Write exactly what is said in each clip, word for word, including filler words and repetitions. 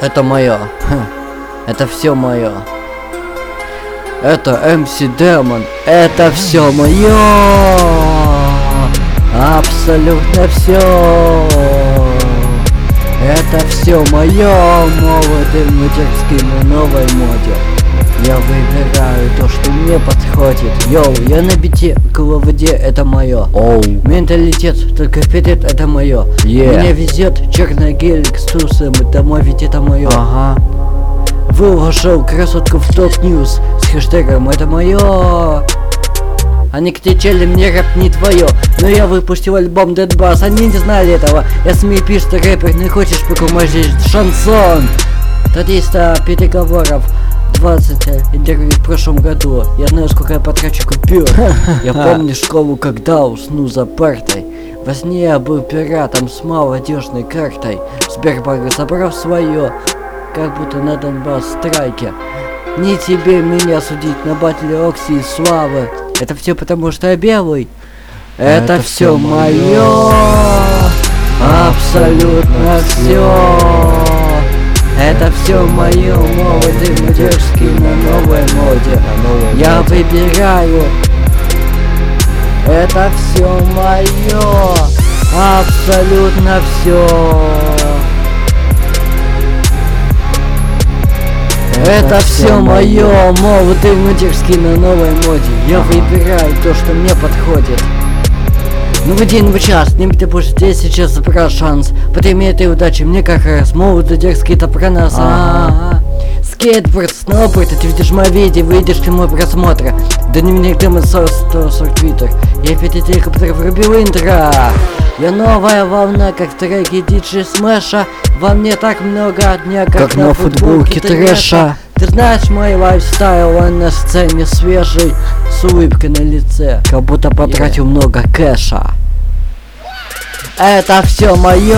Это мое. Это все мое. Это эм си Demon. Это все мое. Абсолютно все. Это все мое. Молодый мутерский на новой моде. Я выбираю то, что мне подходит. Йоу, я на бите, головоде, это мое. Оу. Менталитет, только вперед, это мое. Yeah. Мне везет черный гелик с трусом, это мой, ведь это мое. Ага. Выложил красотку в топ ньюс с хэштегом это мое. Они кричали, мне рэп не твое. Но я выпустил альбом Dead Bass, они не знали этого. Я смею пишет рэпер, не хочешь покумажить шансон. триста переговоров, двадцать интервью в прошлом году. Я знаю, сколько я потрачу купюр. Я помню школу, когда усну за партой. Во сне я был пиратом с молодежной картой. Сбербанк забрал свое, как будто на Донбасс страйке. Не тебе меня судить на батле Окси и Славы. Это все потому, что я белый. Это, Это все мое. Абсолютно все. Это все мое, молодый мутерский на новой моде. На новой я моде. Выбираю. Это все мое. Абсолютно все. Это, Это все мое, молодый мутерский на новой моде. Я ага. выбираю то, что мне подходит. Ну в день, в час, не ты будешь здесь сейчас забрал шанс. Потом этой удачи мне как раз молодый дерзкий это про нас. Ага. Скейтборд, сноуборд, ты видишь мои видео, выйдешь к моему просмотра. Дневник Демон сто сорок твиттер. Я пять который врубил интро. Я новая волна, как треки диджей Смэша. Во мне так много дня, как, как на, на футболке трэша. Ты знаешь мой лайфстайл, он на сцене свежий, с улыбкой на лице, как будто потратил yeah. много кэша. Это все мое.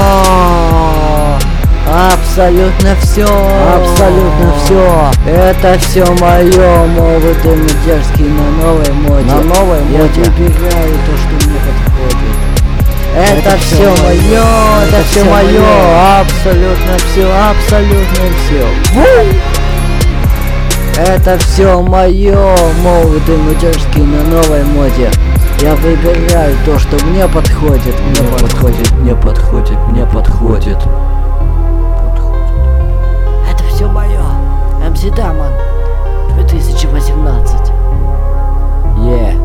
Абсолютно все. Абсолютно все. Это все мое, молодой мутерский на новой моде. На новой моде. Я выбираю то, что мне подходит. Это, это все мое, это, это все мое, абсолютно все, абсолютно все. Это все мое, молодый мутерский на новой моде. Я выбираю то, что мне подходит, мне, мне подходит, мне подходит, мне подходит. Это все мое. эм си Demon две тысячи восемнадцать. Yeah.